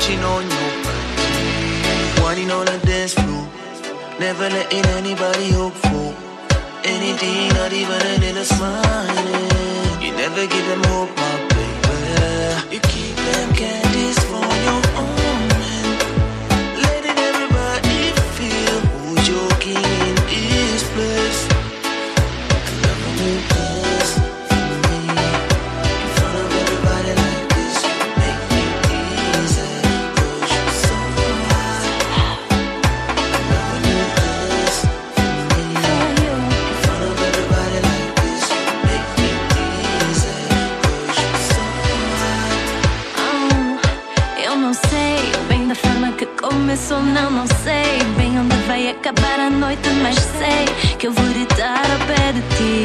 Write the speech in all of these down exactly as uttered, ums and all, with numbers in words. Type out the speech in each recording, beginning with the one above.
pushing on your body, whining on the dance floor, never letting anybody hope for anything, not even a little smiling. You never give them hope, my baby. You keep them candies for your own man, letting everybody feel who's your king in this place. Loving you best for me, in front of everybody like this. You make me easy, 'cause you're so hot. Loving you best for me, in front of everybody like this. You make me easy, 'cause you're so hot. Oh, eu não sei bem da forma que começou, não, não sei bem onde vai acabar a noite, mas sei que eu vou deitar ao pé de ti.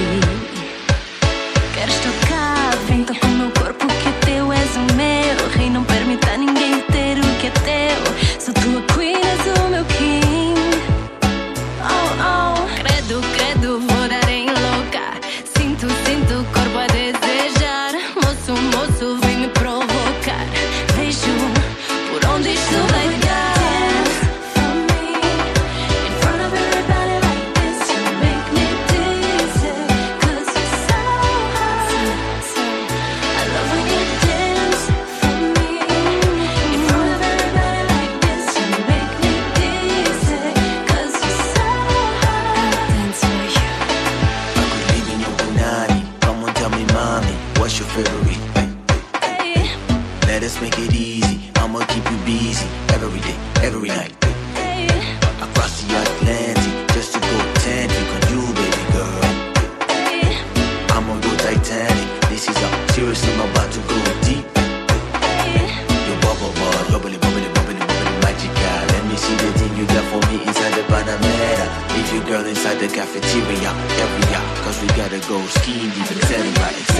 Queres tocar? Vem, toca o meu corpo que é teu, és o meu. Rei, não permita a ninguém ter o que é teu. Sou tua queen, és o meu king. Oh, oh, credo, credo, vou dar em louca. Sinto, sinto o corpo a desejar. Moço, moço, vem me provocar. Vejo por onde isto vai dar. What's your favorite? Hey, hey. Let us make it easy. I'ma keep you busy every day, every night. Hey. Across the Atlantic, just to go tantric on you, baby girl. Hey. I'm on go Titanic. This is how serious I'm about to go deep. Hey. Your bubble ball, bubbly, bubbly, bubbly, bubbly, magical. Let me see the thing you got for me inside the Panamera. Leave your girl inside the cafeteria, area, 'cause we gotta go skiing deep, et cetera, et cetera.